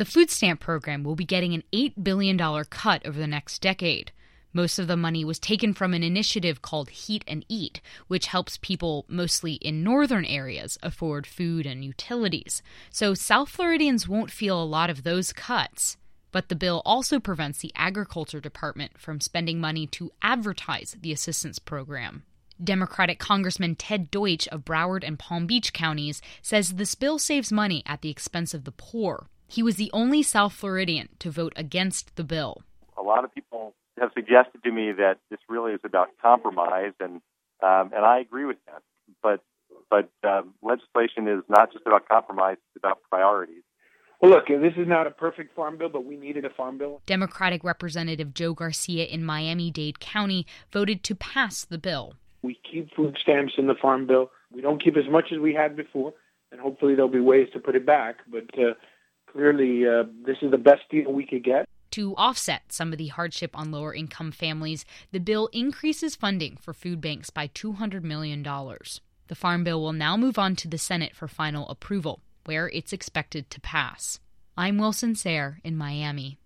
The food stamp program will be getting an $8 billion cut over the next decade. Most of the money was taken from an initiative called Heat and Eat, which helps people, mostly in northern areas, afford food and utilities. So South Floridians won't feel a lot of those cuts. But the bill also prevents the Agriculture Department from spending money to advertise the assistance program. Democratic Congressman Ted Deutsch of Broward and Palm Beach counties says this bill saves money at the expense of the poor. He was the only South Floridian to vote against the bill. A lot of people have suggested to me that this really is about compromise, and I agree with that. But legislation is not just about compromise; it's about priorities. Well, look, this is not a perfect farm bill, but we needed a farm bill. Democratic Representative Joe Garcia in Miami-Dade County voted to pass the bill. We keep food stamps in the farm bill. We don't keep as much as we had before, and hopefully there'll be ways to put it back. But clearly, this is the best deal we could get. To offset some of the hardship on lower-income families, the bill increases funding for food banks by $200 million. The Farm Bill will now move on to the Senate for final approval, where it's expected to pass. I'm Wilson Sayre in Miami.